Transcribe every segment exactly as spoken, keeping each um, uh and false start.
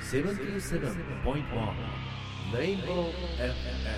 セブンティーセブンポイントワン レインボー エフエム。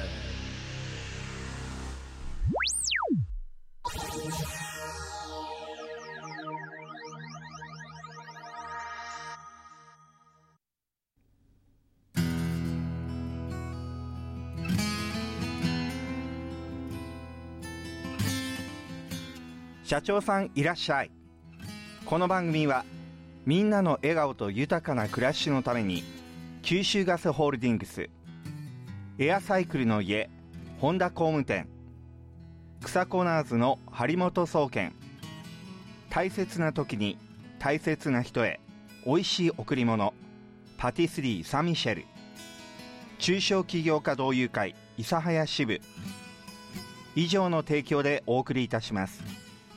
社長さんいらっしゃい。この番組はみんなの笑顔と豊かな暮らしのために九州ガスホールディングス、エアサイクルの家本田工務店、草コナーズの張本総研、大切な時に大切な人へおいしい贈り物パティスリーサンミシェル、中小企業家同友会諫早支部以上の提供でお送りいたします。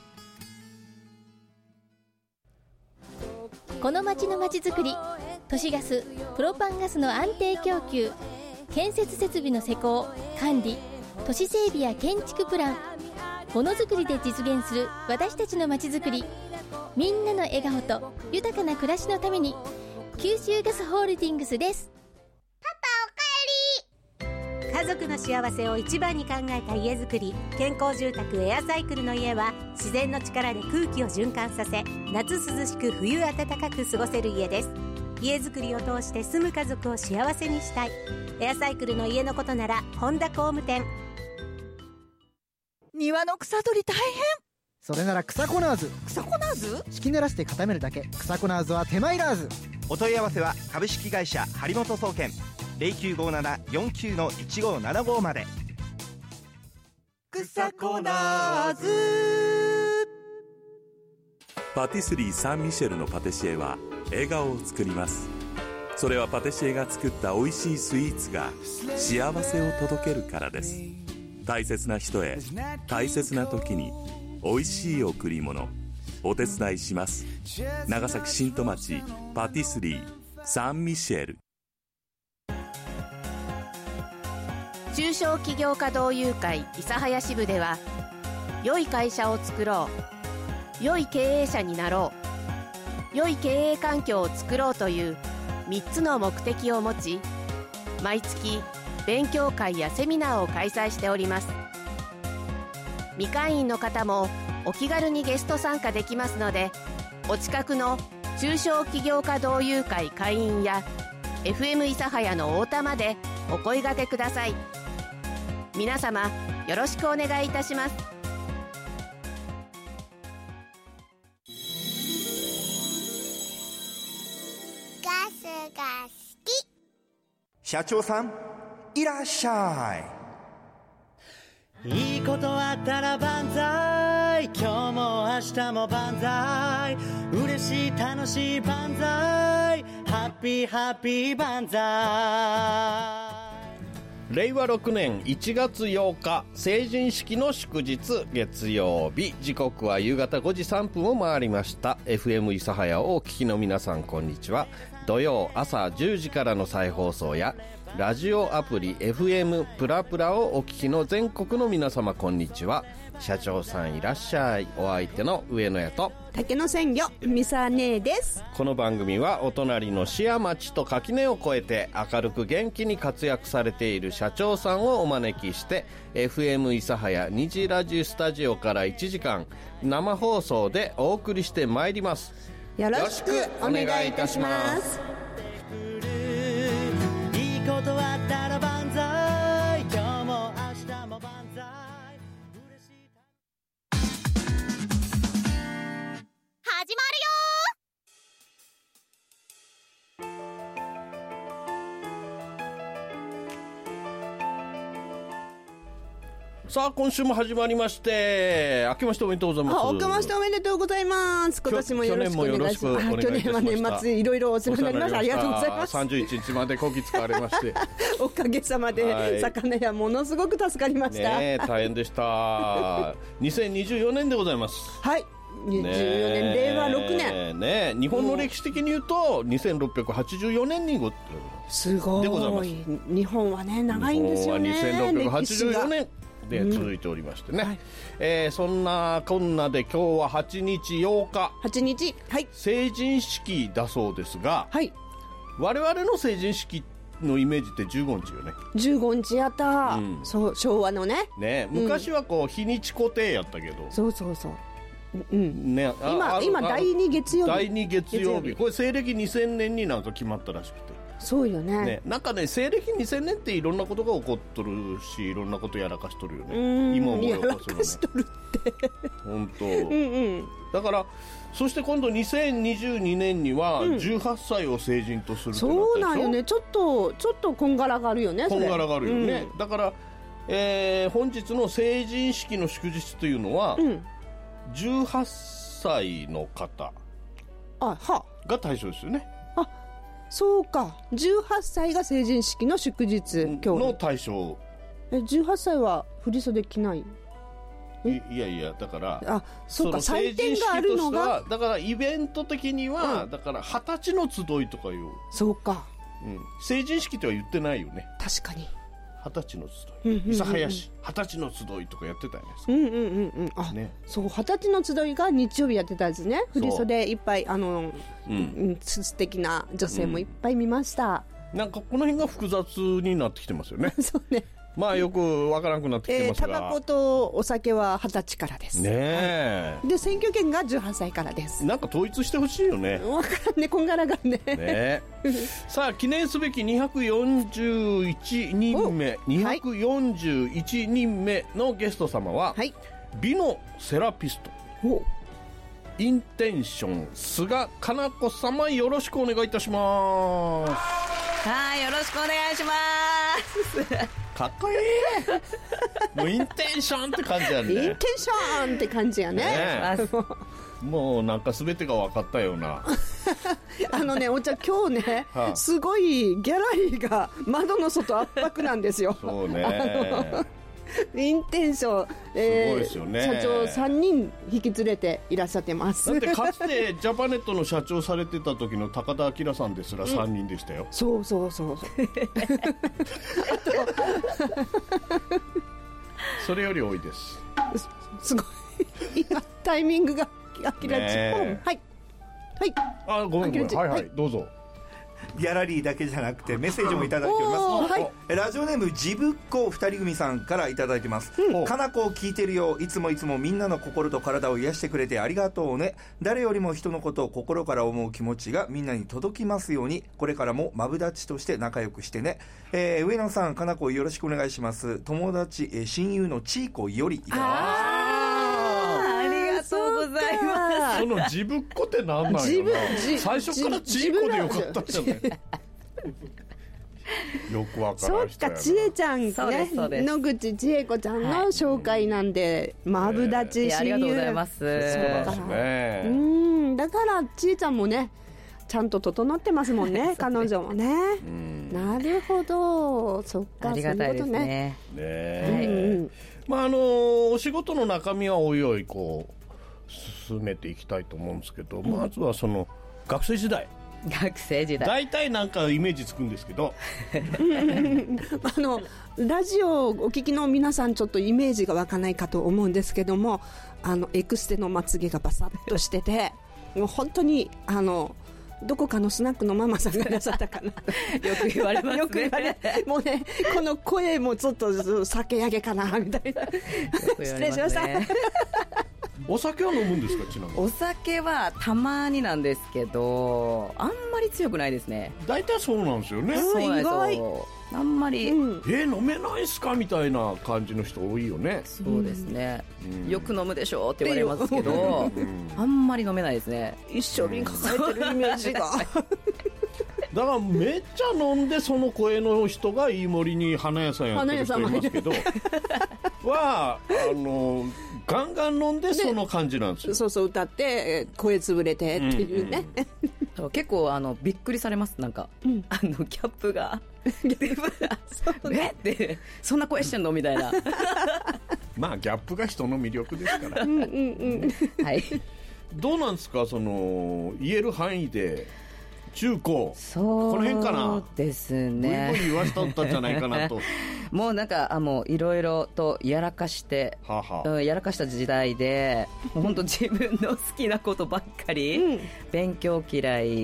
この町のまちづくり、都市ガス、プロパンガスの安定供給、建設設備の施工、管理、都市整備や建築プラン、ものづくりで実現する私たちのまちづくり、みんなの笑顔と豊かな暮らしのために九州ガスホールディングスです。 パパおかえり。家族の幸せを一番に考えた家づくり、健康住宅エアサイクルの家は自然の力で空気を循環させ、夏涼しく冬暖かく過ごせる家です。家づくりを通して住む家族を幸せにしたい。エアサイクルの家のことなら本田工務店。 庭の草取り大変。 それなら草コナーズ。 草コナーズ？ 敷き濡らして固めるだけ。草コナーズは手間いらず。 お問い合わせは株式会社張本総研 ゼロきゅうごなな よんきゅう いちごななご まで。 草コナーズ。 パティスリーサンミシェルのパティシエは笑顔を作ります。それはパティシエが作った美味しいスイーツが幸せを届けるからです。大切な人へ大切な時に美味しい贈り物、お手伝いします。長崎新戸町パティスリーサンミシェル。 中小企業家同友会諫早支部では、良い会社を作ろう、良い経営者になろう、良い経営環境を作ろうというみっつの目的を持ち、毎月勉強会やセミナーを開催しております。未会員の方もお気軽にゲスト参加できますので、お近くの中小企業家同友会会員や エフエム 諫早の太田までお声掛けください。皆様よろしくお願いいたします。 ガスが好き。 社長さんいらっしゃい。いいことあったら万歳、今日も明日も万歳、嬉しい楽しい万歳、ハッピーハッピー万歳。 れいわろくねんいちがつようか、成人式の祝日月曜日、時刻は夕方ごじさんぷんを回りました。 エフエム 諫早をお聞きの皆さんこんにちは。土曜朝じゅうじからの再放送やラジオアプリ エフエム プラプラをお聞きの全国の皆様こんにちは。社長さんいらっしゃい。お相手の上野屋と竹野鮮魚みさねです。 この番組はお隣の市や町と垣根を越えて明るく元気に活躍されている社長さんをお招きして エフエム 諫早虹ラジスタジオからいちじかん生放送でお送りしてまいります。 よろしくお願いいたします。 いいことあったら万歳、今日も明日も万歳。 始まるよ。 さあ今週も始まりまして、明けましておめでとうございます。 あ、明けましておめでとうございます。今年もよろしくお願いします。去年は年末いろいろお世話になりました。ありがとうございます。 さんじゅういちにちまでこぎ使われましておかげさまで、はい、魚屋ものすごく助かりました。 ね、大変でしたにせんにじゅうよねんでございます。 はい、にじゅうよねん、れいわろくねん、 ね、日本の歴史的に言うとにせんろっぴゃくはちじゅうよねんにすごいでございます。日本はね長いんですよね。 日本はにせんろっぴゃくはちじゅうよねんで続いておりましてね、うん、はい、えー、そんなこんなで今日ははちにちようか、 はちにち、はい、 成人式だそうですが、 はい、 我々の成人式のイメージってじゅうごにちよね。 じゅうごにちやった、 うん、 そう昭和のね。 ね、昔はこう日にち固定やったけど、 うん、そうそうそう、うんね、今今だいに月曜日、 だいに月曜日、これ西暦にせんねんになんか決まったらしくて。 そうよ ね, ねなんかね西暦にせんねんっていろんなことが起こっとるし、いろんなことやらかしとるよね。今思い起こすよね。やらかしとるって本当、うんうん、だからそして今度にせんにじゅうにねんにはじゅうはっさいを成人とするってなったでしょ、うん、そうなんよね。ちょっとちょっとこんがらがあるよね。 こんがらがあるよね、うん、だから、えー、本日の成人式の祝日というのは、うん、じゅうはっさいの方が対象ですよね。 あ、そうか、じゅうはっさいが成人式の祝日今日の対象。 えじゅうはっさいは振り袖着ない？ いやいやだからあそうか、祭典があるのがだからイベント的には、うん、だから二十歳の集いとかいう。 そうか、 うん、成人式とは言ってないよね。 確かに二十歳の集い、諫早市二十歳の集いとかやってたよね。 うんうんうんうんあ、ね、そう二十歳の集いが日曜日やってたんですね。振り袖いっぱいあの、うん、素敵な女性もいっぱい見ました、 うん、なんかこの辺が複雑になってきてますよね。 そうね、 まあよくわからなくなってきてますが、 タバコとお酒は二十歳からですねえ、 はい、で選挙権がじゅうはっさいからです。 なんか統一してほしいよね。 わからんね、こんがらがんねねさあ記念すべきにひゃくよんじゅういちにんめにひゃくよんじゅういちにんめのゲスト様は、はい、美のセラピストインテンション菅かな子様、よろしくお願いいたします。 はい、よろしくお願いしますかっこいいもうインテンションって感じやね。 インテンションって感じや ね, ねもうなんか全てが分かったようなあのね、お茶今日ね、はあ、すごいギャラリーが窓の外圧迫なんですよ。 そうねインテンション、えー、すごいですよね。社長さんにん引き連れていらっしゃってます。 だってかつてジャパネットの社長されてた時の高田明さんですらさんにんでしたよ、 うん、そうそうそうそうそれより多いです。 す, すごい今タイミングが明らかに、ね、はいはいあごめんごめんはいはい、はい、どうぞ。 ギャラリーだけじゃなくてメッセージもいただいております、はい、ラジオネームジブッコ二人組さんからいただいてます。かなこを聞いてるよ、いつもいつもみんなの心と体を癒してくれてありがとうね。誰よりも人のことを心から思う気持ちがみんなに届きますように、これからもマブダチとして仲良くしてね。えー、上野さん、かなこよろしくお願いします。友達、えー、親友のちーこよりいただきます。 そのジブッコって何なんやな。最初からチーコでよかったじゃないよくわからん人やな。 そっか、ちえちゃんね、野口千恵子ちゃんの紹介なんで、マブダチ親友、 ありがとうございます。そうですね。 うん、だからちえちゃんもねちゃんと整ってますもんね彼女もね。なるほど、そっか、 ありがたいですね。 ねえ、はい、まああのお仕事の中身はおいおいこう進めていきたいと思うんですけど、うん、まずはその学生時代学生時代大体なんかイメージつくんですけどあのラジオをお聞きの皆さんちょっとイメージが湧かないかと思うんですけども、あのエクステのまつげがバサッとしててもう本当にあのどこかのスナックのママさんがなさったかなよく言われますね。 よく言われもうね、この声もちょっと酒上げかなみたいな失礼しました。 お酒は飲むんですか？ちなみにお酒はたまになんですけど、あんまり強くないですね。 大体そうなんですよね。 そうなんですよ。あんまり、うん、 えー、飲めないっすかみたいな感じの人多いよね。 そうですね、うん、よく飲むでしょうって言われますけど、うん、あんまり飲めないですね。 一緒に抱えてるイメージがだからめっちゃ飲んでその声の人が飯森に花屋さんやってる人いますけどはあのガンガン飲んでその感じなんですよ。 そうそう、歌って声潰れてっていうね、 うんうん、結構あのびっくりされます。なんか、うん、あのギャップがギャップがえってそんな声してんのみたいなまあギャップが人の魅力ですからうんうん、うん、 はいどうなんですか、その言える範囲で中高そうこの辺かな。 そうですね、 ブイブイ言わしとったんじゃないかなともうなんかあもういろいろとやらかして、ははうん、やらかした時代でもう本当自分の好きなことばっかり、うん、勉強嫌い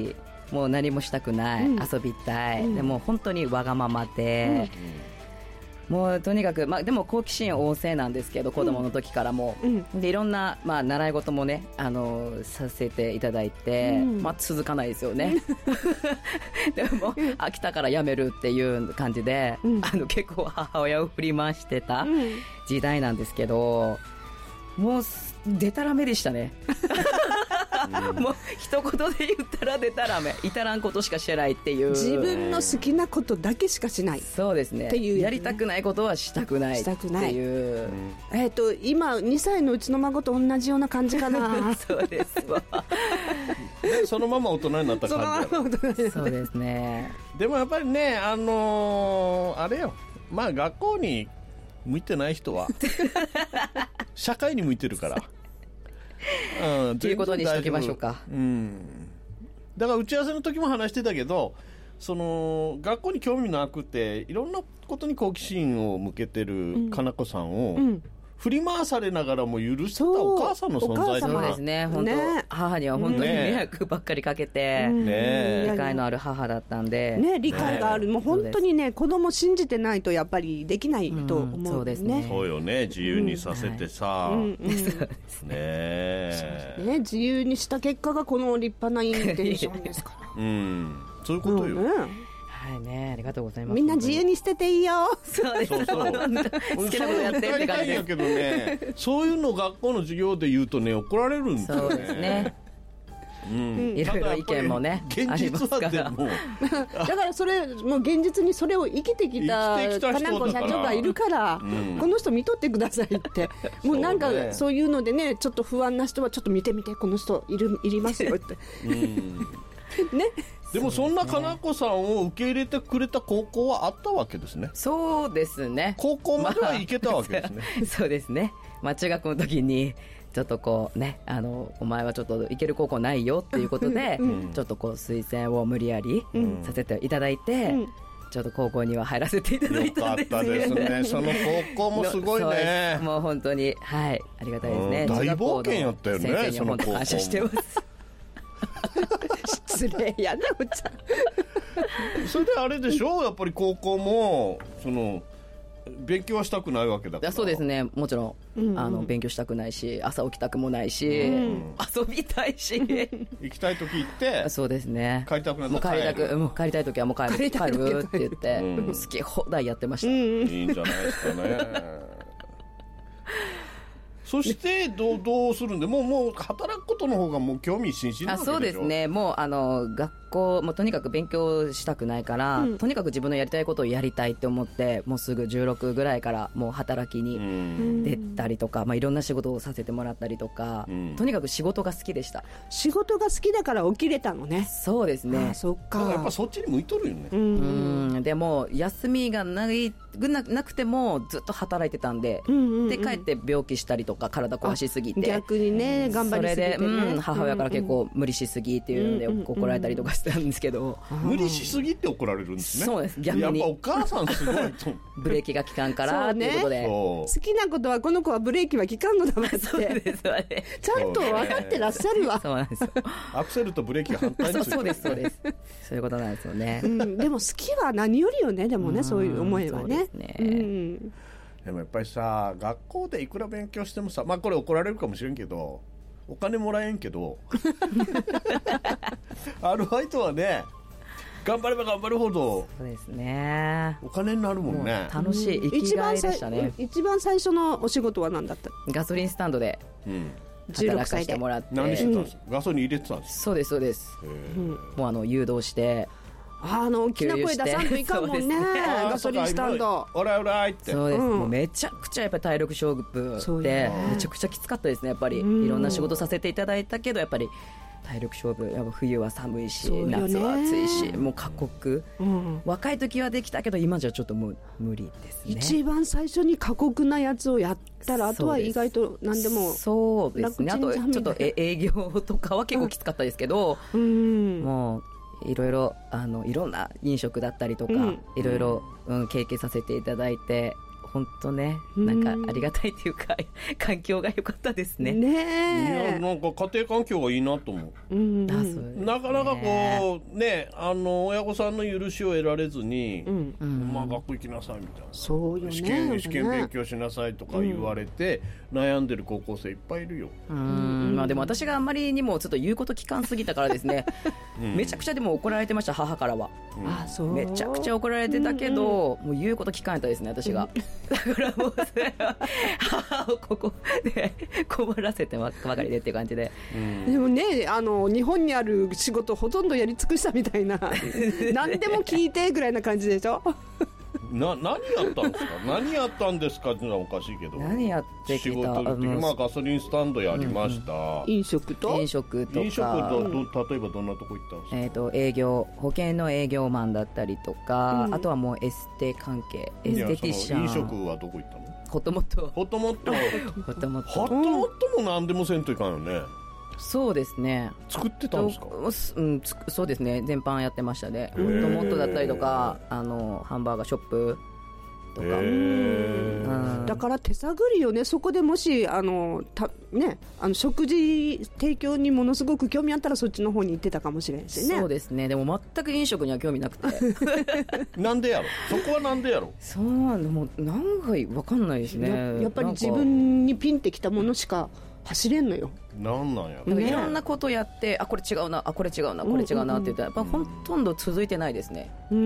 もう何もしたくない、うん、遊びたい、うん、でも本当にわがままで、うん、もうとにかく、まあ、でも好奇心旺盛なんですけど子供の時からも、うん、でいろんな、まあ、習い事もねあのさせていただいて、うんまあ、続かないですよねでも飽きたからやめるっていう感じで、うん、あの結構母親を振り回してた時代なんですけど、もうでたらめでしたねもう一言で言ったらでたらめ、至らんことしかしてないっていう、 自分の好きなことだけしかしない、 そうですねっていう、ね、やりたくないことはしたくないっていう、 したくない、うん、えーと今にさいのうちの孫と同じような感じかなそうですわでそのまま大人になった感じだそうですね。 でもやっぱりねあのー、あれよ、まあ学校に向いてない人は社会に向いてるからうん、ということにしておきましょうか、 うん、だから打ち合わせの時も話してたけど、その学校に興味なくていろんなことに好奇心を向けてるかなこさんを、うんうん振り回されながらも許したお母さんの存在だな。 そうですね、本当、ね、母には本当に迷惑ばっかりかけて、ね、理解のある母だったんで、 ね、理解がある、ね、もう本当にね子供信じてないとやっぱりできないと思う、うん、 そうですね。 そうよね、自由にさせてさ、うんはいうんうん、ねね自由にした結果がこの立派なインテンションですから、 うん、そういうことよ、うんねはいね、ありがとうございます。 みんな自由に捨てていいよ。 そうです。そうそう好きなことやってって感じです。 けどね、そういうの学校の授業で言うとね怒られるんですよね。 そうですね。うん、いろいろ意見もね現実はでもだからそれもう現実にそれを生きてきたかなこ社長がいるから、うん、この人見とってくださいってもうなんかそういうのでねちょっと不安な人はちょっと見てみてこの人いるいりますよって、うん、ね。 でもそんなかなこさんを受け入れてくれた高校はあったわけですね。 そうですね。 高校までは行けたわけですね、 まあ、そうですね、まあ、中学の時にちょっとこうねあのお前はちょっと行ける高校ないよっていうことで、うん、ちょっとこう推薦を無理やりさせていただいて、うん、ちょっと高校には入らせていただいたんですよ。 よかったですね。その高校もすごいね。 もう本当にはいありがたいですね。 大冒険やったよね。 先生には本当感謝してます失礼やなおちゃんそれであれでしょやっぱり高校もその勉強はしたくないわけだから。 そうですねもちろん、うんうん、あの勉強したくないし朝起きたくもないし、うん、遊びたいし行きたい時行ってそうですね帰りたくなったら帰る。 もう帰りたくもう帰りたい時はもう帰る帰る帰るって言って、うん、好き放題やってました、うん、 いいんじゃないですかねそしてどう、どうするんでもう、もう働くことの方がもう興味津々なわけでしょ。あそうですねもうあの学校もとにかく勉強したくないから、うん、とにかく自分のやりたいことをやりたいって思ってもうすぐじゅうろくぐらいからもう働きに出たりとか、まあ、いろんな仕事をさせてもらったりとか、うん、とにかく仕事が好きでした。 仕事が好きだから起きれたのね。 そうですね。 あそっか。 やっぱそっちに向いとるよね。 うんうんでも休みがないな, なくてもずっと働いてたんで、うんうんうん、で帰って病気したりとか体壊しすぎて逆にね頑張りすぎて、ね、 それで、うん、母親から結構無理しすぎっていうので怒られたりとかしたんですけど、 うんうんうん、無理しすぎって怒られるんですね。 そうです逆にやっぱお母さんすごいとブレーキが効かんからっていうことで、ね、 好きなことはこの子はブレーキは効かんのだわってそうですわ、ね、 ちゃんと分かってらっしゃるわ。 そうなんですよアクセルとブレーキが反対についてる。 そうですそうですそういうことなんですよね、 うん、でも好きは何よりよね。でもねそういう思いはね。 そうですね、うんでもやっぱりさ学校でいくら勉強してもさまあこれ怒られるかもしれんけどお金もらえんけどアルバイトはね頑張れば頑張るほどそうですねお金になるもんね。 楽しい生きがいでしたね。 一番最初のお仕事は何だった？ ガソリンスタンドで働かせてもらって、 うん、何してたんですか、うん、ガソリン入れてたんですか？ そうですそうです、うん、もうあの誘導してあの大きな声出さんといかんもん ね, ねガソリンスタンドオラオラいってそうです、うん、もうめちゃくちゃやっぱり体力勝負でめちゃくちゃきつかったですねやっぱり、うん、いろんな仕事させていただいたけどやっぱり体力勝負やっぱ冬は寒いし、ね、夏は暑いしもう過酷、うん、若い時はできたけど今じゃちょっともう無理ですね。 一番最初に過酷なやつをやったらあとは意外と何でもそうですね。あとちょっと営業とかは結構きつかったですけど、うん、もういろいろあのいろんな飲食だったりとか、うん、いろいろ、うん、経験させていただいて本当ね、なんかありがたいっていうか環境が良かったですね。 ねえ。いやなんか家庭環境がいいなと思う。うん、ね、なかなかこうね、あの親御さんの許しを得られずに、うんうん、まあ学校行きなさいみたいな。 そうよね。 試験試験勉強しなさいとか言われて、うん、悩んでる高校生いっぱいいるよ。 うん、まあでも私があんまりにもちょっと言うこと聞かんすぎたからですね。うん、めちゃくちゃでも怒られてました母からは。うん、あ、そう。めちゃくちゃ怒られてたけど、うんうん、もう言うこと聞かんやったですね私が。だからもうそれは母をここで困らせてばかりでっていう感じで、 うん、でもね、あの日本にある仕事ほとんどやり尽くしたみたいな何でも聞いてぐらいな感じでしょ。 な何やったんですか何やったんですかっていうのはおかしいけど、 何やってきた、 仕事的に、まあ、ガソリンスタンドやりました、うんうん、飲食と飲食とか飲食とど例えばどんなとこ行ったんですか。 えーと、営業保険の営業マンだったりとか、うん、あとはもうエステ関係エステティシャン。 飲食はどこ行ったの。 ホットモットホットモットホットモットホットモットも何でもせんといかんよね。 そうですね。 作ってたんですか。 うん、そうですね、全般やってましたね。ホットモットだったりとか、あのハンバーガーショップとか、うん、 だから手探りよね。そこでもしあのた、ね、あの食事提供にものすごく興味あったらそっちの方に行ってたかもしれないしね。 そうですね。でも全く飲食には興味なくてなんでやろそこはなんでやろ。 そうなんだ、もう何回分かんないですね。 や, やっぱり自分にピンってきたものしか走れんのよ。 なんなんやろ、ね、いろんなことやって、あこれ違うな、あこれ違うな、これ違うなって言ったら、やっぱほとんど続いてないですね。うん、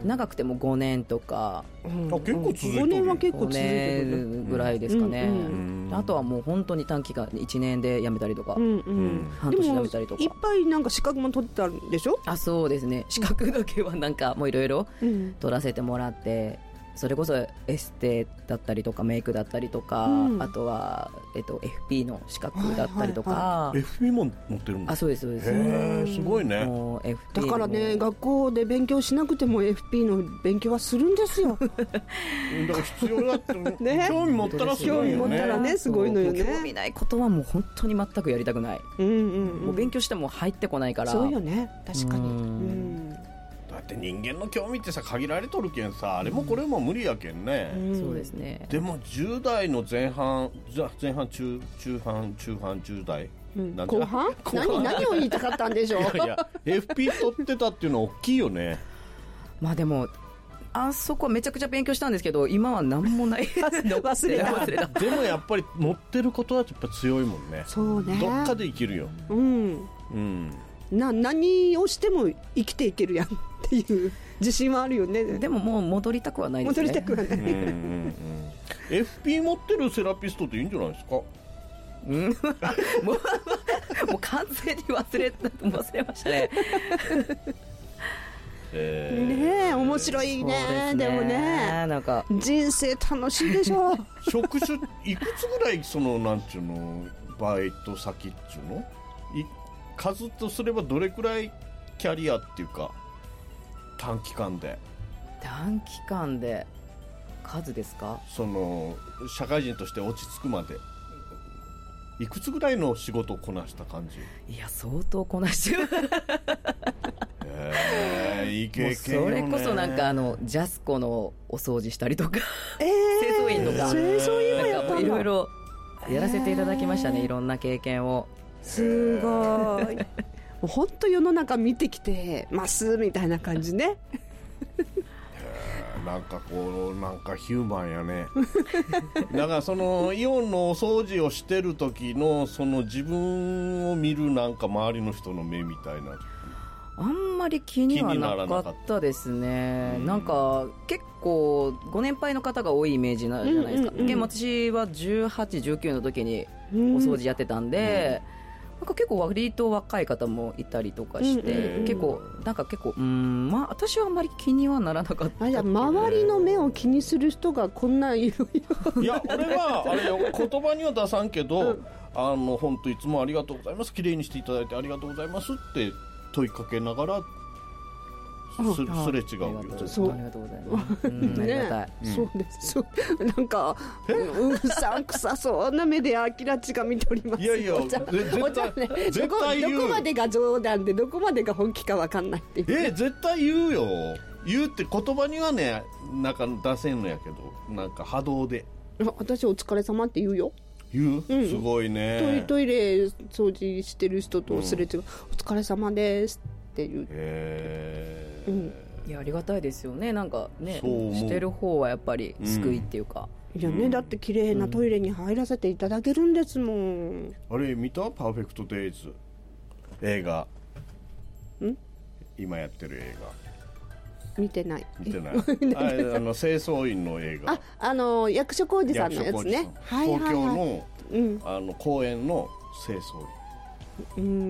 長くてもごねんとか、 うん、あ結構続いてる。ごねんは結構続いてるごねんぐらいですかね、うんうんうん、あとはもう本当に短期間いちねんで辞めたりとか、うんうん、半年辞めたりとか。 いっぱいなんか資格も取ってたんでしょ。 あそうですね、資格だけはなんかもういろいろ取らせてもらって、それこそエステだったりとかメイクだったりとか、うん、あとは、えっと、エフピー の資格だったりとか、はいはいはい、 エフピー も持ってるんだ。 あそうですそうです。 へすごいね。もうエフピーだからね、学校で勉強しなくても エフピー の勉強はするんですよ。だから必要だって、ね、興味持ったらすごいよね。 興味持ったらねすごいのよね。 興味ないことはもう本当に全くやりたくない、うんうんうん、もう勉強しても入ってこないから。 そうよね、確かに。うん、 だって人間の興味ってさ限られとるけんさ、あれもこれも無理やけんね、 うん、そうですね。 でもじゅう代の前半、前半中中半中半じゅう代、 うん、後半何何を言いたかったんでしょう。いやいやエフピー 取ってたっていうのは大きいよね。 まあでもあそこはめちゃくちゃ勉強したんですけど、今は何もない忘れた忘れた。 でもやっぱり持ってることはやっぱ強いもんね。 そうね、 どっかで生きるよ。うん、 うん、な何をしても生きていけるやんっていう自信はあるよね。 でももう戻りたくはないですね。 戻りたくはない。うんうん、うん、 エフピー 持ってるセラピストっていいんじゃないですか。 うん、もうもう完全に忘れた忘れましたね。 えー、ねえ面白い ね, で, ねでもね、なんか人生楽しいでしょ。 職種いくつぐらいそのなんちゅうのバイト先っちゅうのい数とすればどれくらいキャリアっていうか短期間で短期間で数ですか。 その社会人として落ち着くまでいくつぐらいの仕事をこなした感じ。 いや相当こなしてる。 えー、いい経験よね。 それこそなんかあのジャスコのお掃除したりとか、えー、清掃員とか、 清掃員もやったんだ。 いろいろやらせていただきましたね、いろんな経験を。 すごい。もう本当世の中見てきてますみたいな感じね。 なんかこうなんかヒューマンやね。だからそのイオンのお掃除をしてる時のその自分を見るなんか周りの人の目みたいな。 あんまり気にはなかったですね。んなんか結構ご年配の方が多いイメージなじゃないですか。うんうんうん、私はじゅうはち、じゅうきゅうの時にお掃除やってたんで、うん、なんか結構割と若い方もいたりとかして、うんうんうん、結構なんか結構うーんまあ私はあんまり気にはならなかった。 あ、いや周りの目を気にする人がこんないろいろ。 いや俺はあれよ言葉には出さんけど、うん、あの本当いつもありがとうございます、綺麗にしていただいてありがとうございますって問いかけながら す, すれ違うよ。 そうありがとうございます。うん、ありがたい。 そうです。なんかうさんくさそうな目でアキラチが見ております。 いやいや絶対、ね、絶対言う。 どこまでが冗談でどこまでが本気か分かんないっていう。 え絶対言うよ。 言うって言葉にはねなんか出せんのやけど、なんか波動で私お疲れ様って言うよ。 言う、うん、すごいね。 トイレ掃除してる人とすれ違う、うん、お疲れ様ですって言う。 へー、うん、いやありがたいですよね。なんかねしてる方はやっぱり救いっていうか、 うん、いやね、だって綺麗なトイレに入らせていただけるんですもん、うん、 あれ見た？パーフェクトデイズ映画ん今やってる映画見てない見てないああの清掃員の映画、 あ、あの役所広司さんのやつね、 はいはいはい、東京の、うん、あの公園の清掃員、 うん、うん、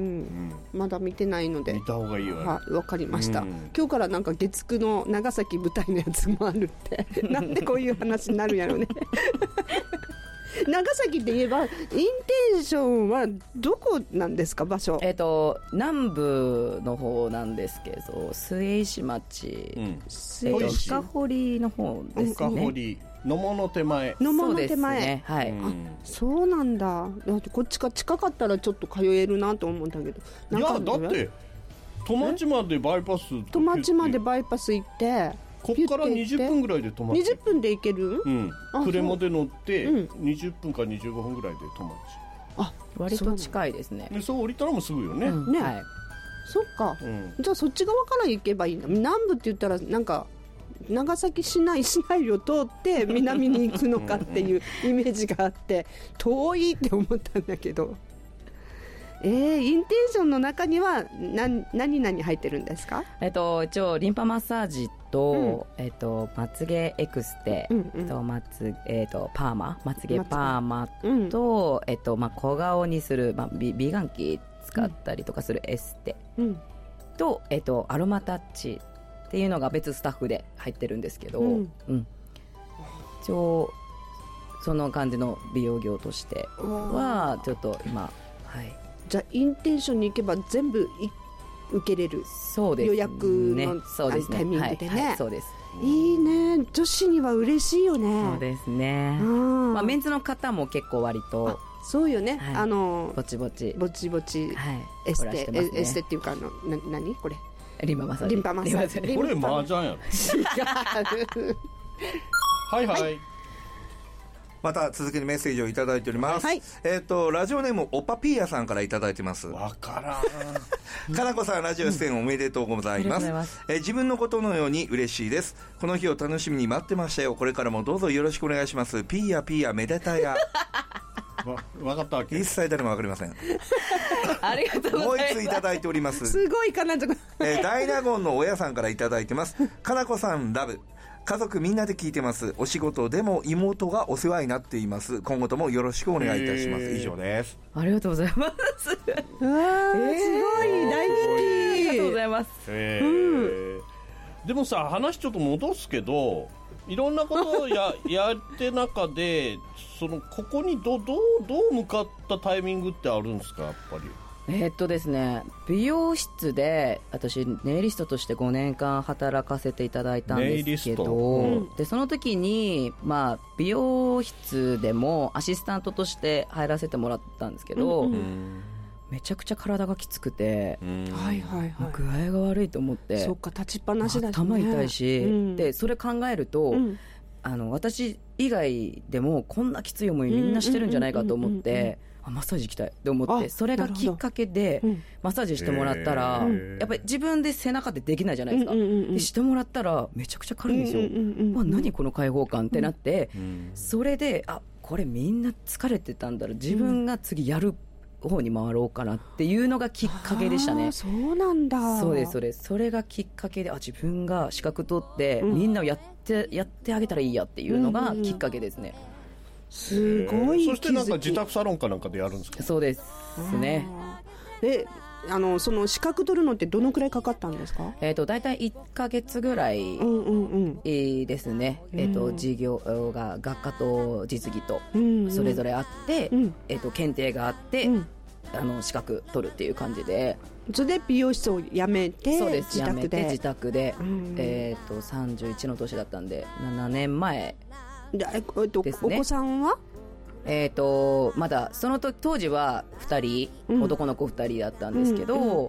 まだ見てないので見た方がいいよね。 はい、わかりました、うん、今日からなんか月くの長崎舞台のやつもあるってなんでこういう話になるんやろうね長崎って言えばインテンションはどこなんですか、場所？ えっと南部の方なんですけど、末石町、うん、えっと深堀の方ですね。 深堀野茂の手前。 野茂の手前、 ね、はい、 うん、あ、そうなんだ。だってこっちが近かったらちょっと通えるなと思うんだけど、 なんかいやだって戸町までバイパス、 戸町までバイパス行ってこっからにじゅっぷんぐらいで戸町。 にじゅっぷんで行ける？ うん、車で乗ってにじゅっぷんかにじゅうごふんぐらいで戸町。 あ、割と近いですね。 でそう降りたらもうすぐよね、 うん、ね、 はい、 そっか、うん、じゃあそっち側から行けばいいんだ。南部って言ったらなんか長崎市内市内を通って南に行くのかっていうイメージがあって遠いって思ったんだけど、えー、インテンションの中には何何々入ってるんですか？ えっと、一応リンパマッサージと、うん、えっと、まつげエクステ、うんうん、とまつえっと、パーマまつげパーマと、うん、えっとまあ、小顔にする、まあ、美, 美顔器使ったりとかするエステ、うん、と、えっと、アロマタッチっていうのが別スタッフで入ってるんですけど、うんうん、一応その感じの美容業としてはちょっと今、はい、 じゃあインテンションに行けば全部受けれる。 そうですね、 予約のタイミングでね、はいはい、 そうです。 いいね、女子には嬉しいよね。 そうですね、まあ、メンズの方も結構割とそうよね、 はい、 あのぼちぼちぼちぼち、はい、エステ、ね、エステっていうかあのな何これリンパマッサージ。 リンパマッサージ。 これ麻雀やろ。 違うはいはい、はい、 また続きにメッセージをいただいております、はい、えー、とラジオネームオパピーヤさんからいただいてます。 わからんかなこさん、ラジオ出演おめでとうございます、うん、ますえー、自分のことのように嬉しいです。この日を楽しみに待ってましたよ。これからもどうぞよろしくお願いします。ピーヤピーヤめでたやわ分かったわけ。 一切誰も分かりませんありがとうございます。 もう一ついただいております。 すごいかなと、 えー、大納言の親さんからいただいてます。かなこさんラブ、家族みんなで聞いてます。お仕事でも妹がお世話になっています。今後ともよろしくお願いいたします。以上です。 ありがとうございますうわ、えー、すごい大人気。 ありがとうございます、 えーうん、でもさ、話ちょっと戻すけど、いろんなことを や, やって中でそのここに ど, ど, うどう向かったタイミングってあるんですか？やっぱりえーっとですね、美容室で私ネイリストとしてごねんかん働かせていただいたんですけど、うん、でその時に、まあ、美容室でもアシスタントとして入らせてもらったんですけど、うんうん、めちゃくちゃ体がきつくて、 はいはいはい、 具合が悪いと思って、 そっか、立ちっぱなしだし、ね、 頭痛いし、うん、でそれ考えると、うん、あの私以外でもこんなきつい思いみんなしてるんじゃないかと思って、マッサージ行きたいと思って、それがきっかけでマッサージしてもらったら、やっぱり自分で背中でできないじゃないですか、うんうんうん、でしてもらったらめちゃくちゃ軽いんですよ、うんうんうん、あ、何この開放感ってなって、うん、それであ、これみんな疲れてたんだろう、自分が次やる方に回ろうかなっていうのがきっかけでしたね。 あ、そうなんだ。 そうですそうです。それがきっかけで、あ、自分が資格取って、うん、みんなをやってやってあげたらいいやっていうのがきっかけですね、うんうんうん、 すごい。 そしてなんか自宅サロンかなんかでやるんですか？ そうですね。 で、あのその資格取るのってどのくらいかかったんですか？ えーと、だいたいいっかげつぐらいですね、うんうんうん、えーと、授業が学科と実技とそれぞれあって、うんうん、えーと、検定があって、うん、あの資格取るっていう感じで、 それで美容室を辞めて、 そうです、 自宅で辞めて自宅で、うん、えーと、さんじゅういちの年だったんでななねんまえで、えっと、お子さんはえー、とまだその時当時はふたり、うん、男の子ふたりだったんですけど、うんうん、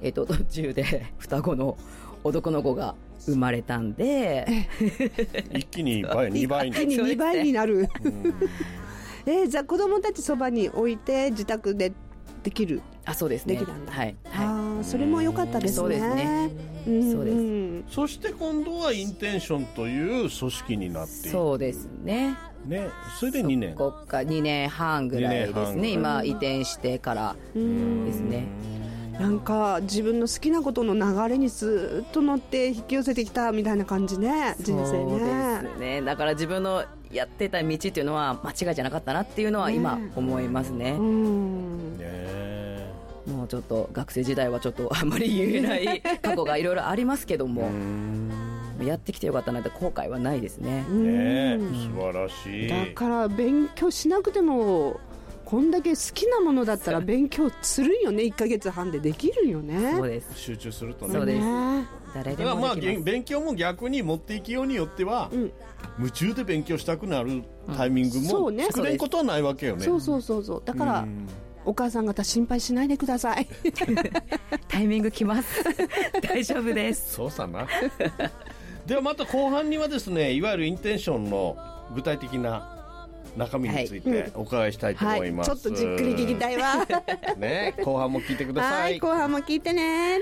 えー、と途中で双子の男の子が生まれたんで一気に倍にばいに一気ににばいになるえー、じゃあ子供たちそばに置いて自宅でできる。 あ、そうですね。 できたんだ。 はい。 ああ、それも良かったですね。 そうですね。 うん、 そうです。 そして今度はインテンションという組織になっている。 そうですね。 ね、それでにねん。 ここかにねんはんぐらいですね。今移転してからですね。 なんか自分の好きなことの流れにずっと乗って引き寄せてきたみたいな感じね、人生ね。 そうですね。だから自分のやってた道っていうのは間違いじゃなかったなっていうのは今思いますね。 うんね、 もうちょっと学生時代はちょっとあんまり言えない過去がいろいろありますけども、やってきてよかったなって後悔はないですね。 ね、素晴らしい。 だから勉強しなくてもこんだけ好きなものだったら勉強するんよね。いっかげつはんでできるよね。 そうです。 集中するとね。 そうです。誰でもできます。 まあ勉強も逆に持っていきようによっては、うん、夢中で勉強したくなるタイミングも作れんことはないわけよね。 そうそうそうそう。だからお母さん方心配しないでください。 タイミング来ます大丈夫です。 そうさなではまた後半にはですね、いわゆるインテンションの具体的な中身についてお伺いしたいと思います、 はい、ちょっとじっくり聞きたいわね、後半も聞いてください。 はい、後半も聞いてね。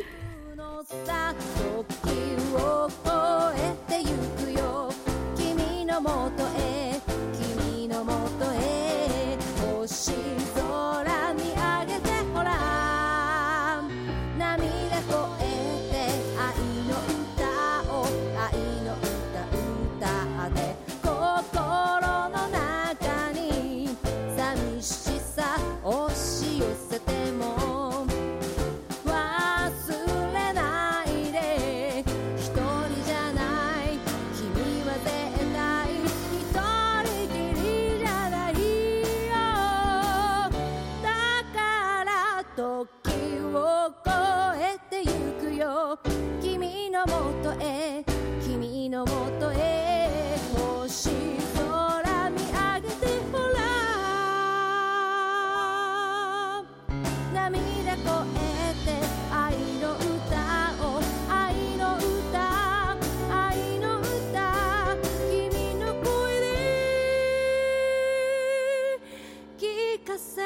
時を越えてゆくよ、君のもとへ、君のもとへ、星空見上げてほら、涙こえて愛の歌を、愛の歌歌って心の中に寂しさ押し寄せても忘れないで、一人じゃない、君は絶対一人きりじゃないよ。だから時を越えてゆくよ、君のもとへ、君のもとへ、星空見上げてほら、涙こえて愛の歌を、愛の歌、愛の歌、君の声で聞かせて。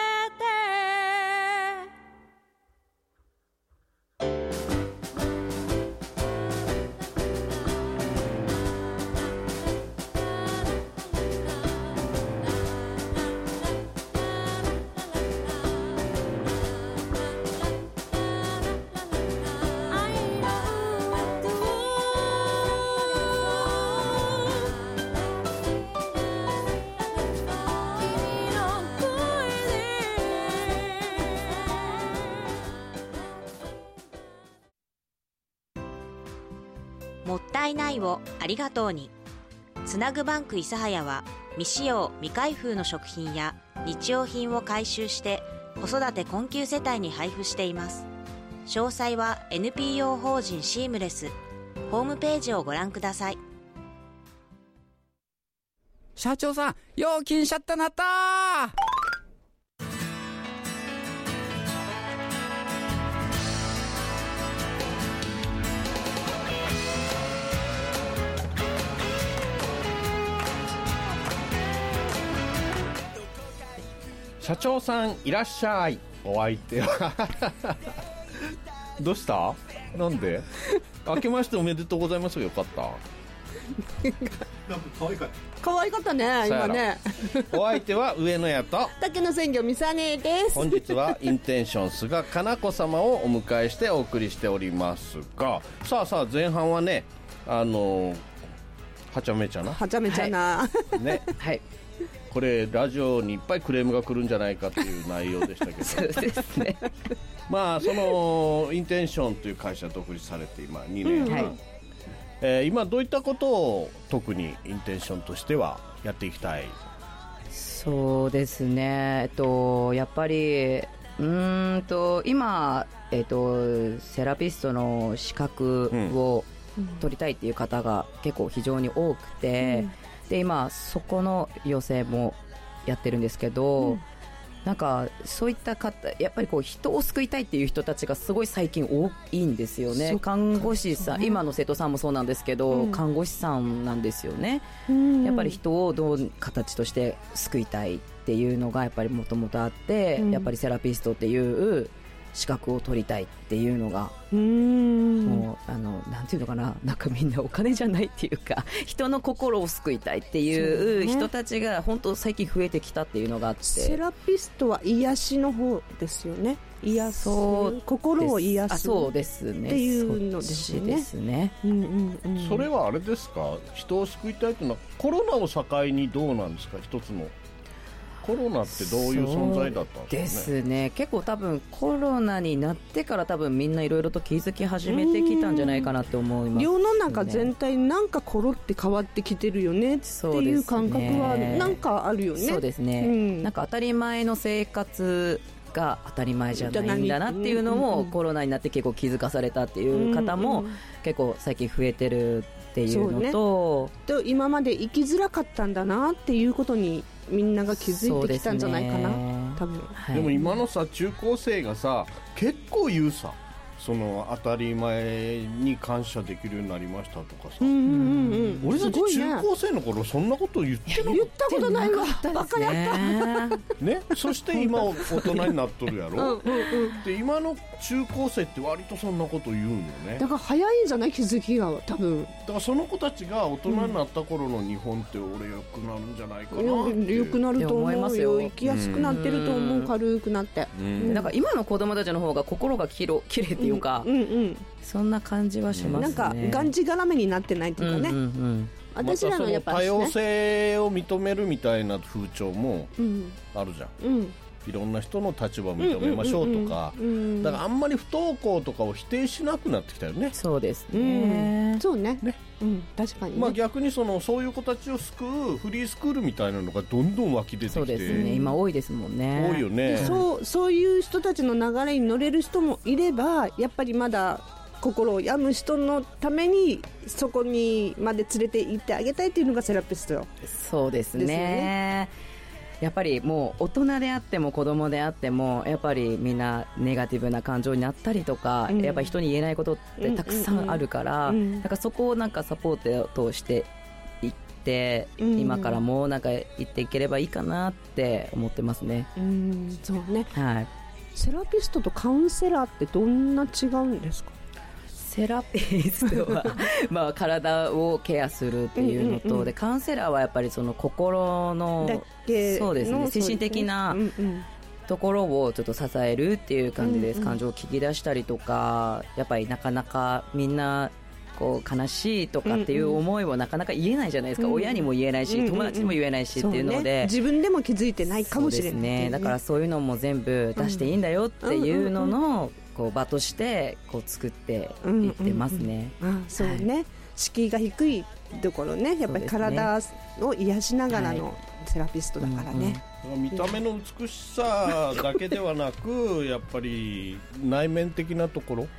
もったいないをありがとうに。つなぐバンク諫早は未使用未開封の食品や日用品を回収して子育て困窮世帯に配布しています。詳細は エヌピーオー 法人シームレスホームページをご覧ください。 社長さん、料金シャッターなったー。 社長さんいらっしゃい。お相手はどうした？なんで？明けましておめでとうございます。よかった。 なんか可愛かった。可愛かったね今ね。 お相手は上野屋と竹野鮮魚みさねです。 本日はインテンション菅かな子様をお迎えしてお送りしておりますが、さあさあ前半はね、あのはちゃめちゃなはちゃめちゃな、 はい、ね、はい、これラジオにいっぱいクレームが来るんじゃないかっていう内容でしたけどそうですねまあそのインテンションという会社独立されて今にねんはん、うん、はい、えー、今どういったことを特にインテンションとしてはやっていきたい？ そうですね、えっと、やっぱりうーんと今、えっと、セラピストの資格を取りたいっていう方が結構非常に多くて、うん、で今そこの養成もやってるんですけど、うん、 なんかそういった方やっぱりこう人を救いたいっていう人たちがすごい最近多いんですよね。看護師さん、ね、今の瀬戸さんもそうなんですけど、うん、看護師さんなんですよね、うん、やっぱり人をどう形として救いたいっていうのがやっぱりもともとあって、うん、やっぱりセラピストっていう資格を取りたいっていうのがうーんもうあのなんていうのかな、なんかみんなお金じゃないっていうか人の心を救いたいっていう人たちが本当最近増えてきたっていうのがあって、 セラピストは癒しの方ですよね。癒す心を癒すそうですねっていうのですね。 そうですね、 うんうんうん、 それはあれですか、人を救いたいというのはコロナを境にどうなんですか。一つのコロナってどういう存在だったんですかね。 ですね、結構多分コロナになってから多分みんないろいろと気づき始めてきたんじゃないかなって思います、ね、 世の中全体なんかコロって変わってきてるよねっていう感覚はなんかあるよね。 そうですね、うん、なんか当たり前の生活が当たり前じゃないんだなっていうのもコロナになって結構気づかされたっていう方も結構最近増えてるっていうのと、 そうね、今まで生きづらかったんだなっていうことにみんなが気づいてきたんじゃないかな、多分、 はい、でも今のさ中高生がさ結構言うさ、その当たり前に感謝できるようになりましたとかさ、うんうんうん、俺たち中高生の頃そんなこと言ってなかった。 言ったことないわ、バカやったね。そして今大人になっとるやろうんうん、うん、で今の中高生って割とそんなこと言うんよね。 だから早いんじゃない、気づきが多分。 だからその子たちが大人になった頃の日本って俺良くなるんじゃないかなって、 良くなると思いますよ。生きやすくなってると思う、うん、軽くなって、 うん、なんか今の子供たちの方が心がきれいっていうか、うんうんうん、そんな感じはしますね。 なんかがんじがらめになってないっていうかね、うんうんうん、 私らのやっぱ、ね、またその多様性を認めるみたいな風潮もあるじゃん、うん、いろんな人の立場を認めましょうとか、だからあんまり不登校とかを否定しなくなってきたよね。 そうですね、 うん、そうね、ね、うん、確かに、ね、 まあ、逆にそのそういう子たちを救うフリースクールみたいなのがどんどん湧き出てきて、 そうですね、今多いですもんね。 多いよね。 そう、そういう人たちの流れに乗れる人もいれば、やっぱりまだ心を病む人のためにそこにまで連れて行ってあげたいというのがセラピストよ。 そうですね、ですよね。やっぱりもう大人であっても子供であってもやっぱりみんなネガティブな感情になったりとか、うん、やっぱり人に言えないことってたくさんあるから、うんうんうん、なんかそこをなんかサポートしていって、うん、今からもなんか言っていければいいかなって思ってますね。 うん、そうね、 はい。 セラピストとカウンセラーってどんな違うんですか。 セラピストはまあ体をケアするっていうのと、うんうんうん、でカウンセラーはやっぱりその心のそうですね、精神的なところをちょっと支えるっていう感じです、うんうん、感情を聞き出したりとか、やっぱりなかなかみんなこう悲しいとかっていう思いをなかなか言えないじゃないですか、うんうん、親にも言えないし、うんうん、友達にも言えないしっていうので、そうね、 自分でも気づいてないかもしれない、 そうですね、だからそういうのも全部出していいんだよっていうののこう場としてこう作っていってますね、 うんうんうん、あ、そうね、はい、敷居が低いところね、やっぱり体を癒しながらのセラピストだからね、 はい、見た目の美しさだけではなくやっぱり内面的なところ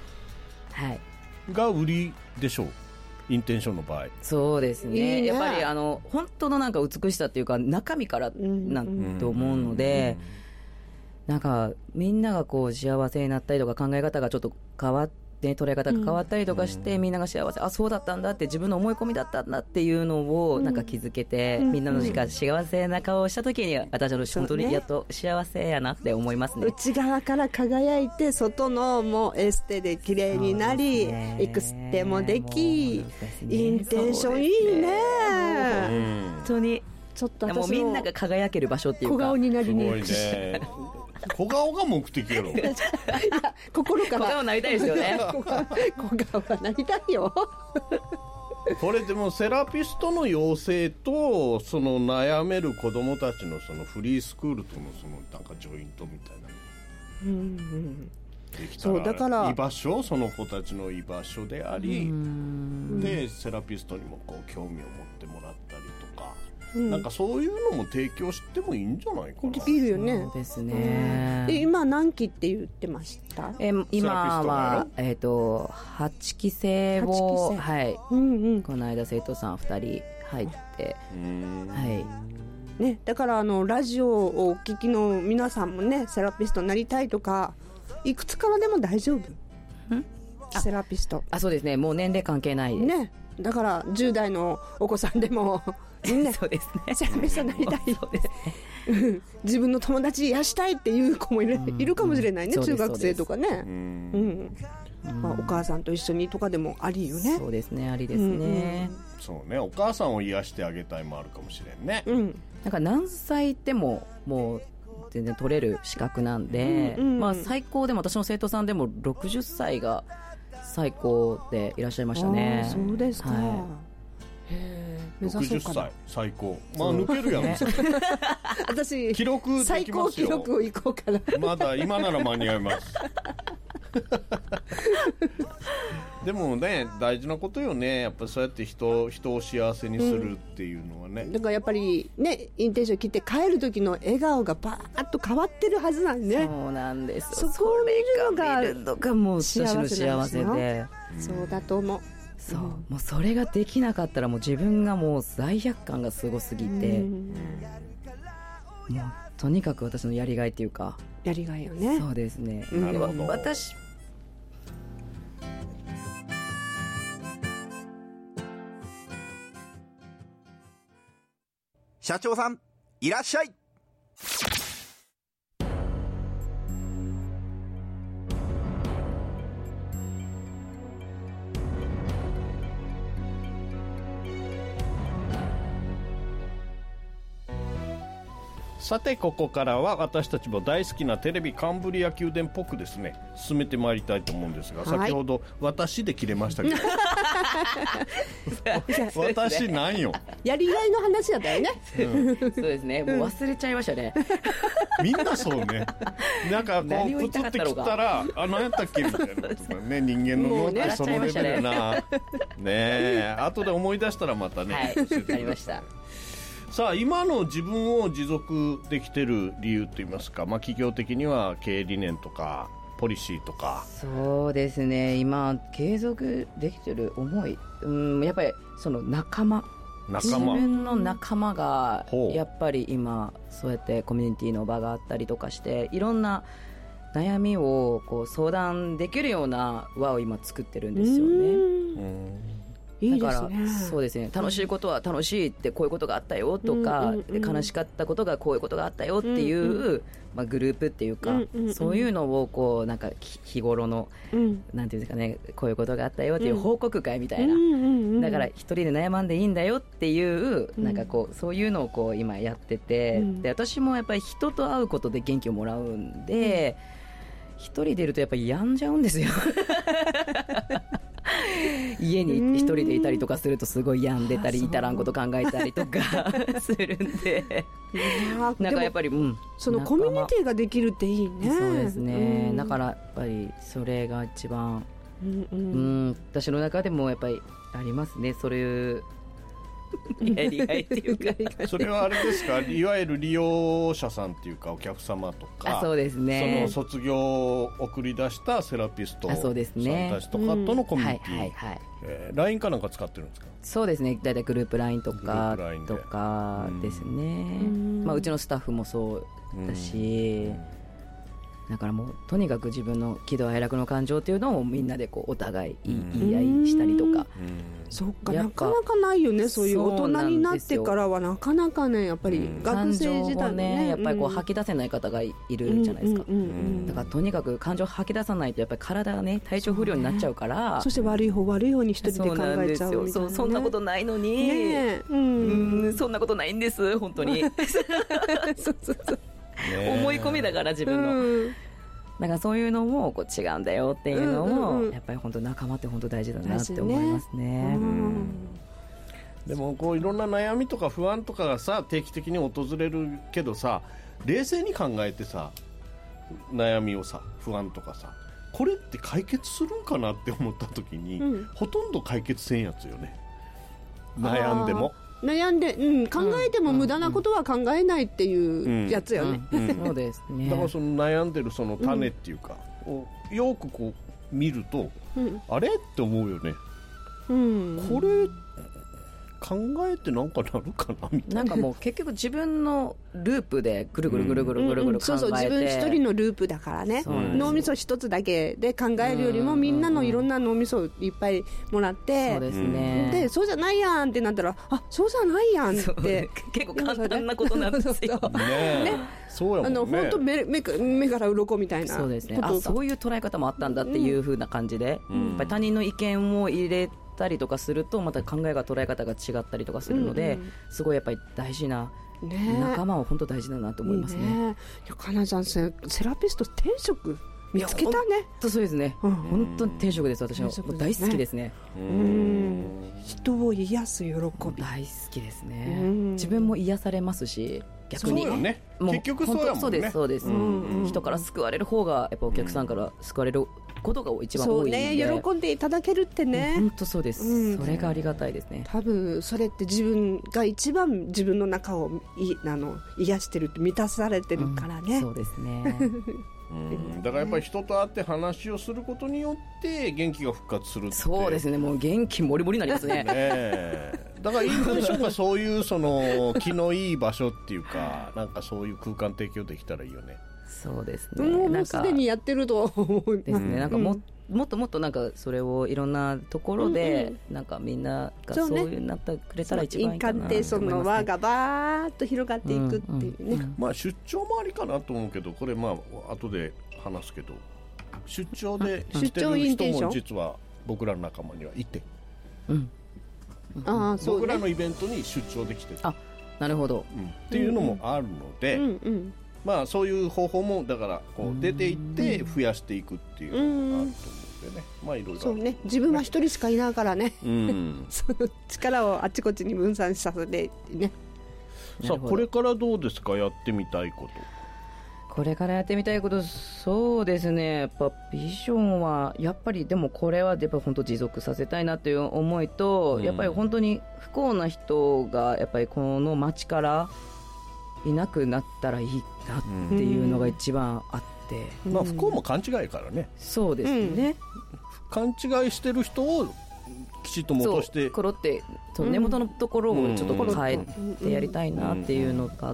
が売りでしょう、インテンションの場合。 そうですね、いいね、やっぱりあの本当のなんか美しさっていうか中身からなんと思うので、うんうん、なんかみんながこう幸せになったりとか考え方がちょっと変わって、捉え方が変わったりとかして、うん、みんなが幸せ、あ、そうだったんだって自分の思い込みだったんだっていうのをなんか気づけて、うん、みんなの幸せな顔をした時に私の本当にやっと幸せやなって思いますね。 内側から輝いて外のもうエステで綺麗になり、ね、エクステもでき、ね、インテンションいいね、 本当にちょっと私もうみんなが輝ける場所っていうか小顔になりに行くし小顔が目的やろいや心から小顔なりたいですよね小顔はなりたいよこれでもセラピストの養成とその悩める子どもたちのそのフリースクールとのそのなんかジョイントみたいな、うんうん、できたらそうだから居場所、その子たちの居場所であり、うんでセラピストにもこう興味を持ってもらったりとか、うん、なんかそういうのも提供してもいいんじゃないかな。 できるよね。 そうですね、 うん、で今何期って言ってました？ え今は、えー、とはちき生を、はい、うんうん、この間生徒さんふたり入って、はい、 ね、だからあのラジオをお聞きの皆さんもね、セラピストになりたいとかいくつからでも大丈夫。セラピスト。 あ、そうですね、もう年齢関係ないです、 ね、だからじゅう代のお子さんでも、ね、 そうですね、 セラピストになりたいそうですね自分の友達癒したいっていう子もいる、うん、いるかもしれないね、中学生とかね、うん、まあ、お母さんと一緒にとかでもありよね。 そうですね、ありですね、 うん、そうね、お母さんを癒してあげたいもあるかもしれんね、うん、 なんか何歳でももう全然取れる資格なんで、うんうん、まあ、最高でも私の生徒さんでもろくじゅっさいが最高でいらっしゃいましたね。 あ、そうですか、はい、 へ目指そうかな。ろくじゅっさい最高、まあ抜けるやん、ね、 私記録できますよ。 最高記録をいこうかな。 まだ今なら間に合いますでもね、大事なことよね、やっぱそうやって人人を幸せにするっていうのはね、 うん、だからやっぱりね、インテンション切って帰る時の笑顔がバーッと変わってるはずなんね。 そうなんです。 そこを見るのが見るのがもう私の幸せで、 うん、そうだと思う。 そう、もうそれができなかったらもう自分がもう罪悪感がすごすぎて、うん、もうとにかく私のやりがいっていうか、 やりがいよね。 そうですね、 なるほど。 私社長さんいらっしゃい。 さてここからは私たちも大好きなテレビカンブリア宮殿っぽくですね進めてまいりたいと思うんですが、はい、先ほど私で切れましたけど私なんよ、 やりがいの話だったよね、 うん、そうですね、もう忘れちゃいましたねみんなそうね、なんかこうプツってきたらあ何やったっけみたいなことがね、人間の脳ってそのレベルなねえ、後で思い出したらまたね、 はい、 教えてください。 わかりました。 さあ今の自分を持続できてる理由といいますか、まあ、企業的には経営理念とかポリシーとか。 そうですね、今継続できてる思い、うん、やっぱりその仲間仲間、 自分の仲間がやっぱり今そうやってコミュニティの場があったりとかして、いろんな悩みをこう相談できるような輪を今作ってるんですよね。うんいいですね。 だからそうですね、楽しいことは楽しいってこういうことがあったよとか、うんうんうん、で悲しかったことがこういうことがあったよっていう、うんうん、まあ、グループっていうか、うんうんうん、そういうのをこうなんか日頃の、うん、なんていうんですかね、こういうことがあったよっていう報告会みたいな、うんうんうん、だから一人で悩まんでいいんだよっていう、うん、なんかこうそういうのをこう今やってて、うん、で私もやっぱり人と会うことで元気をもらうんで、うん、一人でいるとやっぱり病んじゃうんですよ家に一人でいたりとかするとすごい病んでたり、いたらんこと考えたりとかするんでなんかやっぱり、うん、 そのコミュニティができるっていいね。 そうですね、うん、だからやっぱりそれが一番、うんうんうん、私の中でもやっぱりありますね、そういうやりがいっていうかそれはあれですか、いわゆる利用者さんっていうかお客様とか、 あ、そうですね、 その卒業を送り出したセラピストさんたちとかとのコミュニティ、うん、はいはいはい、えー、ライン かなんか使ってるんですか。 そうですね、だいたいグループ ライン とかとかですね、うん、まあ、うちのスタッフもそうだし、うんだからもうとにかく自分の喜怒哀楽の感情っていうのをみんなでこうお互い言い、言い合いしたりとか、 そっか、なかなかないよね、そういう大人になってからはなかなかね、やっぱり学生時代のね、 ねやっぱりこう吐き出せない方がいるじゃないですか、うんうんうんうん、だからとにかく感情吐き出さないとやっぱり体がね体調不良になっちゃうから、 そ,、ね、そして悪い方悪いように一人で考えちゃうみたいな、ね、 そう、そんなことないのに、ね、うん、うん、そんなことないんです本当にそうそうそう、ね、思い込みだから自分の、うんだからそういうのもこう違うんだよっていうのも、うんうんうん、やっぱり本当仲間って本当大事だなって思いますね、ね、うん、 でもこういろんな悩みとか不安とかがさ定期的に訪れるけどさ、冷静に考えてさ、悩みをさ不安とかさ、これって解決するんかなって思った時に、うん、ほとんど解決せんやつよね、悩んでも悩んで、うん、考えても無駄なことは考えないっていうやつよね、 うんうんうん、そうですね。 だからその悩んでるその種っていうか、うん、をよくこう見ると、うん、あれって思うよね、うん、これ考えてなんかなるかなみたいな。 なんかもう結局自分のループでぐるぐるぐるぐるぐるぐる考えて、 そうそう、自分一人のループだからね。脳みそ一つだけで考えるよりも、みんなのいろんな脳みそをいっぱいもらって、 そうですね。 で、そうじゃないやんってなったら、あ、そうじゃないやんって。 結構簡単なことなんですよ。 ね。そうやもんね。 あの本当目目目から鱗みたいな。 そうですね。あ、そういう捉え方もあったんだっていう風な感じで、うん、やっぱり他人の意見を入れたりとかするとまた考えが捉え方が違ったりとかするので、うんうん、すごいやっぱり大事な、ね、仲間は本当大事だなと思いますね。いいね。 いや、かなちゃんセラピスト転職見つけたね。 本当そうですね。うん、本当に転職です。私は大好きですね。 うん、人を癒す喜び大好きですね。自分も癒されますし。逆にそうよね。結局そうやもんね。 そうですそうです、うんうん、人から救われる方がやっぱお客さんから救われることが一番多いんで、 そうね、喜んでいただけるってね、 本当そうです、うん、それがありがたいですね。 多分それって自分が一番自分の中をいあの癒してるって満たされてるからね、 うん、そうですねうん、だからやっぱり人と会って話をすることによって元気が復活するって。 そうですね、もう元気もりもりになりますねね。だからインテンションがそういうその気のいい場所っていうか、なんかそういう空間提供できたらいいよね。 そうですね、 もうすでにやってると思うですね。なんか も,、うん、もっともっとなんかそれをいろんなところで、うんうん、なんかみんながそういうなってくれたら一番いいかなと思いますね。インカンテーションの輪がバーッと広がっていくっていうね、うんうんうん、 まあ出張もありかなと思うけど、これまあ後で話すけど、出張でしてる人も実は僕らの仲間にはいて、 うん、 あそうね、 僕らのイベントに出張できてる。 あ、なるほど、 うん、っていうのもあるので、うんうん、まあそういう方法もだからこう出ていって増やしていくっていうのがあると思うんでね、まあいろいろ。 そうね、自分は一人しかいないからね、うん、その力をあっちこっちに分散させてね。 さあこれからどうですか、やってみたいこと。 これからやってみたいこと、そうですね、やっぱビジョンはやっぱりでもこれはやっぱ本当持続させたいなという思いと、うん、やっぱり本当に不幸な人がやっぱりこの街からいなくなったらいいなっていうのが一番あって、 うん、まあ不幸も勘違いからね。 そうですね、うん、 勘違いしてる人をきちっと戻して、 コロってその根元のところをちょっと変えてやりたいなっていうのがあって、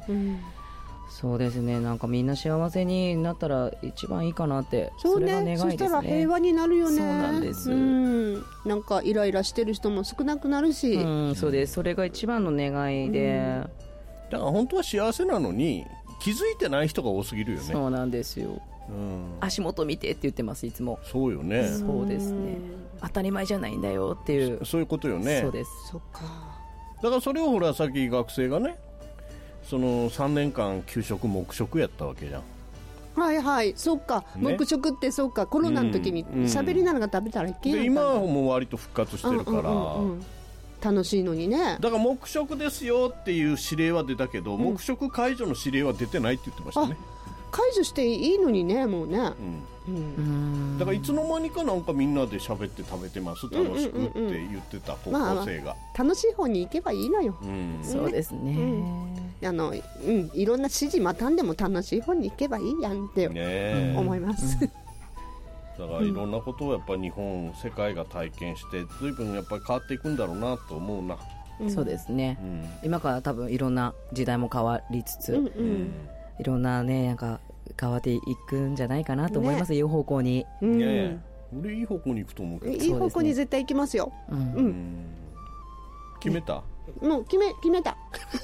うんうんうん、そうですね、なんかみんな幸せになったら一番いいかなって、 そう、ね、 それが願いですね。 そしたら平和になるよね。 そうなんです、 うん、なんかイライラしてる人も少なくなるし、 うん、そうです、それが一番の願いで、うん、 だから本当は幸せなのに気づいてない人が多すぎるよね。 そうなんですよ、うん、足元見てって言ってます、いつも。 そうよね、 そうですね、当たり前じゃないんだよっていう。 そ、そういうことよね。 そうです。 そっか。 だからそれをほらさっき学生がね、そのさんねんかん給食黙食やったわけじゃん。 はいはい、そうか、ね、黙食ってそうか、コロナの時に喋りながら食べたらいけんやったんだ。 で今はもう割と復活してるから、うんうんうん、 楽しいのにね。 だから黙食ですよっていう指令は出たけど、うん、黙食解除の指令は出てないって言ってましたね。 解除していいのにね、もうね、 うんうん、だからいつの間にかなんかみんなで喋って食べてます、楽しくって言ってた高校生が、まあまあ、 楽しい方に行けばいいのよ、 うん、そうですね、 うん、あの、うん、いろんな指示またんでも楽しい方に行けばいいやんって思います、ね、 だからいろんなことをやっぱり日本、世界が体験して随分やっぱり変わっていくんだろうなと思うな、 うん、そうですね、うん、今から多分いろんな時代も変わりつつ、うんうん、いろんなね、なんか変わっていくんじゃないかなと思います、ね、いい方向に、 うん、 ね、俺いい方向に行くと思うけど、 いい方向に絶対行きますよ、うんうん、 決めた、 もう決め、決めた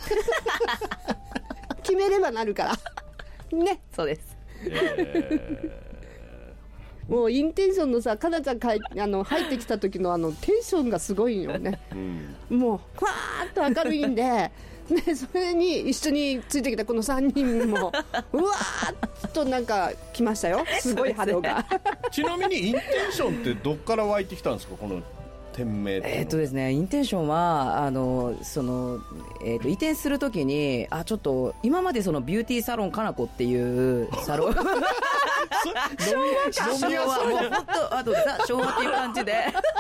決めればなるからね。 そうです、 えー、もうインテンションのさ、かなちゃんかいあの入ってきた時のあのテンションがすごいよね、うん、もうふわーっと明るいんでね、それに一緒についてきたこのさんにんもうわーっとなんか来ましたよ、すごい波動がちなみにインテンションってどっから湧いてきたんですか、この店名。 えーっとですね、インテンションはあのその、えー、と移転するときに、あ、ちょっと今までそのビューティーサロンかなこっていうサロン昭和昭和もう本当あとザ昭和っていう感じで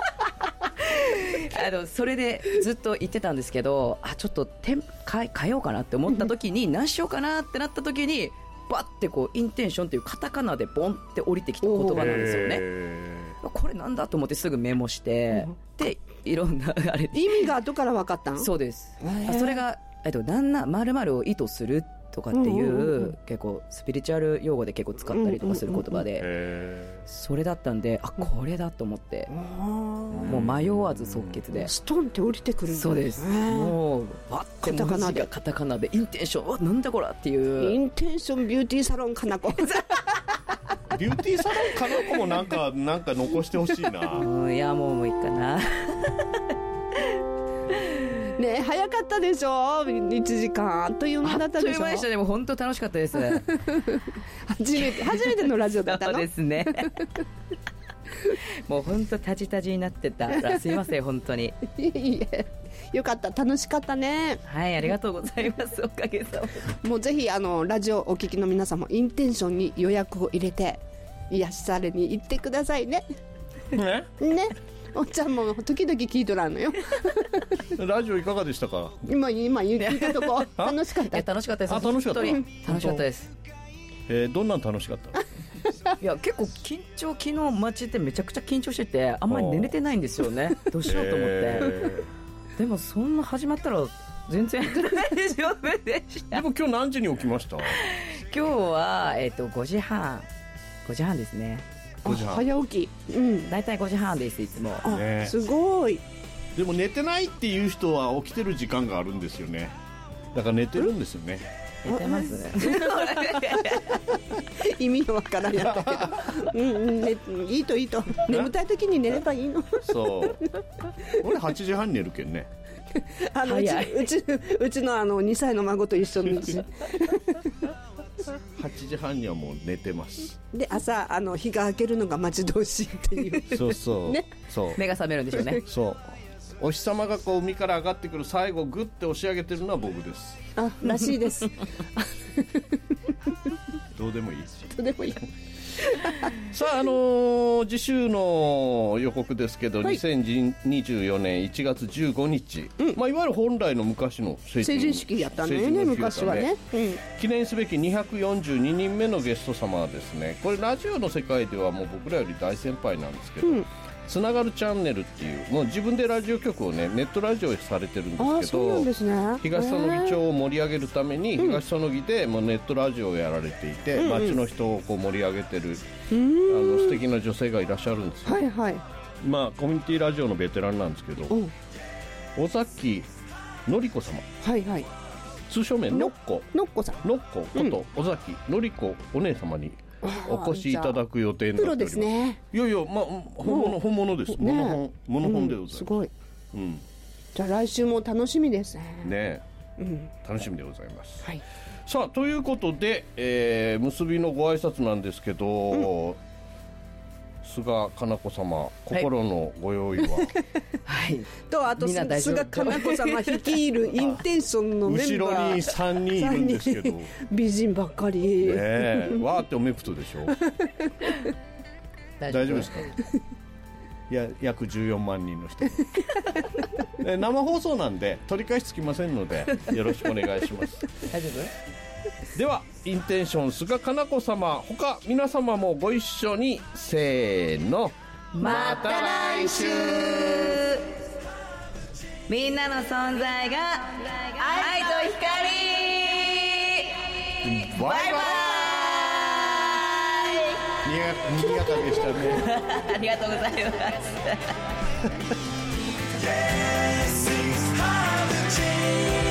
あのそれでずっと言ってたんですけど、あ、ちょっと変えようかなって思った時に何しようかなってなった時にバッてこうインテンションっていうカタカナでボンって降りてきた言葉なんですよね。これなんだと思ってすぐメモして、でいろんなあれ意味が後から分かったん？ そうです。あそれが、えっと、なんな〇〇を意図するとかっていう、うんうんうん、結構スピリチュアル用語で結構使ったりとかする言葉で、うんうんうん、それだったんで、あ、これだと思って、うん、もう迷わず即決でストンって降りてくるんだ。 そうです。もうバッて文字がカタカナでインテンション、わ、なんだこらっていう。 インテンションビューティーサロンかなこビューティーサロンかなこもなんかなんか残してほしいな。 うん、いやもうもういいかなね、早かったでしょ。いちじかんあっという間だったでしょ。 あっという間でした。でも本当楽しかったです初めて初めてのラジオだったの。 そうですねもう本当タジタジになってたらすいません本当に。 いえいえ、よかった、楽しかったね。 はい、ありがとうございます。おかげさま。 もうぜひあのラジオお聞きの皆さんもインテンションに予約を入れて癒しされに行ってくださいね。 ねね、おっちゃんも時々聞いとらんのよラジオいかがでしたか？ 今今言ったとこ楽しかった。 楽しかったです。 あ、楽しかった。 楽しかったです。 えー、どんなん楽しかったいや結構緊張、昨日街でめちゃくちゃ緊張しててあんまり寝れてないんですよね。どうしようと思って、えー、でもそんな始まったら全然大丈夫でした。 でも今日何時に起きました？ 今日は、えー、とごじはんごじはんですね。 ごじはん早起き。うん、 だいたいごじはんです。いつも。 ね、 すごい。 でも寝てないっていう人は起きてる時間があるんですよね。だから寝てるんですよね。 寝てますね意味わからんやったけどうん、ね、いいといいと。眠たい時に寝ればいいの。 そう俺はちじはんに寝るけんねあのうちうちうちのあのにさいの孫と一緒にはちじはんにはもう寝てます。 で朝あの日が明けるのが待ち遠しいっていうそうそう、 ね、 そう目が覚めるんでしょうね。 そうお日様がこう海から上がってくる最後グッて押し上げてるのは僕です。 あ、らしいですどうでもいいどうでもいいさあ、あのー、次週の予告ですけど、はい、にせんにじゅうよねんいちがつじゅうごにち、うん、まあ、いわゆる本来の昔の成人、 成人式やったのよね、昔はね、うん、 記念すべきにひゃくよんじゅうににんめのゲスト様はですね、これラジオの世界ではもう僕らより大先輩なんですけど、うん、つながるチャンネルっていうもう自分でラジオ局をねネットラジオされてるんですけど、 あ、そうなんですね、 東佐野木町を盛り上げるために東佐野木でもうネットラジオをやられていて、うん、町の人をこう盛り上げてる、うん、あの素敵な女性がいらっしゃるんですよ、 はいはい、 まあコミュニティラジオのベテランなんですけど、うん、尾崎典子様、 はいはい、 通称名のっこのっこさんのっここと尾崎典子お姉様にお越しいただく予定になっております。プロですね。いやいや、まあ、本物、本物です。 ね、 モノ本、モノ本でございます。 うん、すごい。 うん。 じゃあ来週も楽しみですね。 ね、 うん、 楽しみでございます。 はい。 さあ、ということで、えー、結びのご挨拶なんですけど、うん、菅かな子様、心のご用意は、 はい、とあと菅かな子様率いるインテンションのメンバー後ろにさんにんいるんですけど美人ばっかり、 ね、えわーっておめくとでしょ大丈夫ですか？いや約じゅうよんまんにんの人生放送なんで取り返しつきませんのでよろしくお願いします。 大丈夫？ ではインテンション菅かな子様他皆様もご一緒にせーの、 また来週。みんなの存在が愛と光。 バイバイ。にぎやかでしたねありがとうございます